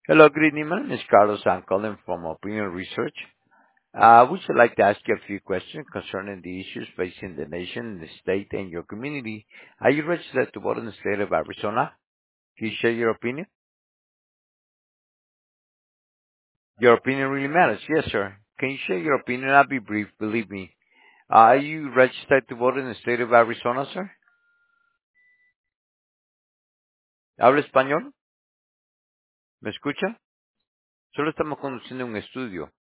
Hello, good evening. My name is Carlos. I'm calling from Opinion Research. We would like to ask you a few questions concerning the issues facing the nation, the state, and your community. Are you registered to vote in the state of Arizona? Can you share your opinion? Your opinion really matters. Yes, sir. Can you share your opinion? I'll be brief, believe me. Are you registered to vote in the state of Arizona, sir? ¿Habla español? ¿Me escucha? Solo estamos conduciendo un estudio.